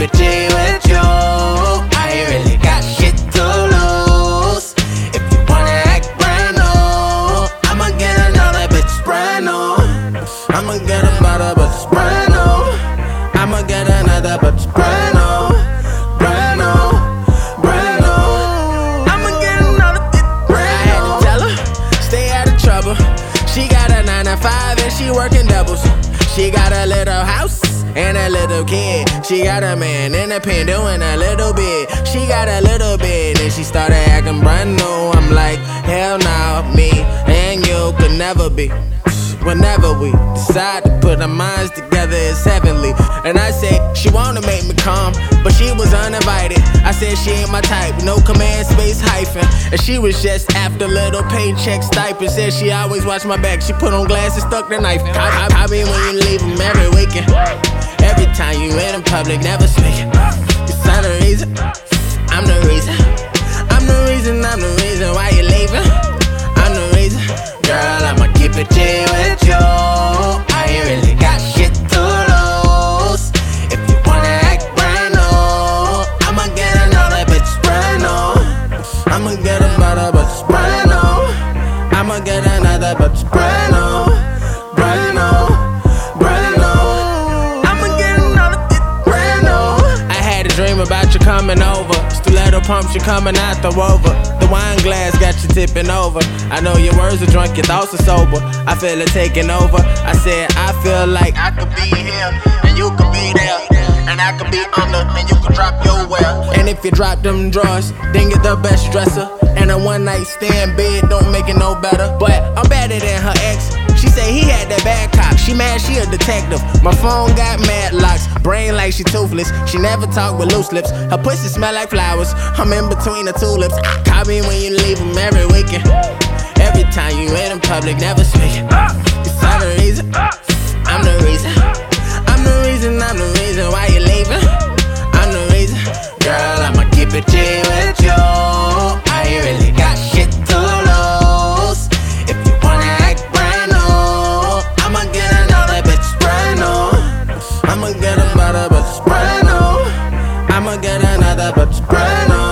it G with you. I ain't really got shit to lose. If you wanna act brand new, I'ma get another bitch brand new. I'ma get another bitch brand new. I'ma get another bitch brand new. Brand new, brand new. I'ma get another bitch brand new. I had to tell her, stay out of trouble. She got a 9 to 5 and she working doubles. She got a little house and a little kid. She got a man in a pen doing a little bit. She got a little bit and she started acting brand new. I'm like, hell no, me and you could never be. Whenever we decide to put our minds together, it's heavenly. And I said, she wanna make me calm, but she was uninvited. I said she ain't my type, no command space hyphen. And she was just after little paycheck stipend. Said she always watch my back, she put on glasses, stuck the knife. I mean when you leave them every weekend. Every time you in public, never speaking. It's not the reason, I'm the reason. I'm the reason, I'm the reason why you leaving. I'm the reason, girl, I'ma keep it G with you. I ain't really got shit to lose. If you wanna act brand new, I'ma get another bitch brand new. I'ma get another bitch brand new. I'ma get another bitch brand new. Brand new, brand new. I'ma get another bitch brand new. I had a dream about you coming over. Stiletto pumps, you coming out the rover. The wine glass got you tipping over. I know your words are drunk, your thoughts are sober. I feel it taking over. I said I feel like I could be here and you could be there, and I could be under and you could drop your well. And if you drop them drawers, then get the best dresser. And a one night stand bed don't make it no better. But I'm better than her ex. She say he had that bad cock. She mad, she a detective. My phone got mad locks. Brain like she toothless. She never talk with loose lips. Her pussy smell like flowers. I'm in between the tulips. Call me when you leave them every weekend. Every time you in public, never speaking. It's not the reason, I'm the reason. I'm the reason, I'm the reason why you leaving. I'm the reason, girl, I'ma keep it G with you. I ain't really got shit to lose. If you wanna act brand new, I'ma get another bitch brand new. I'ma get another bitch brand new. I'ma get another bitch brand new.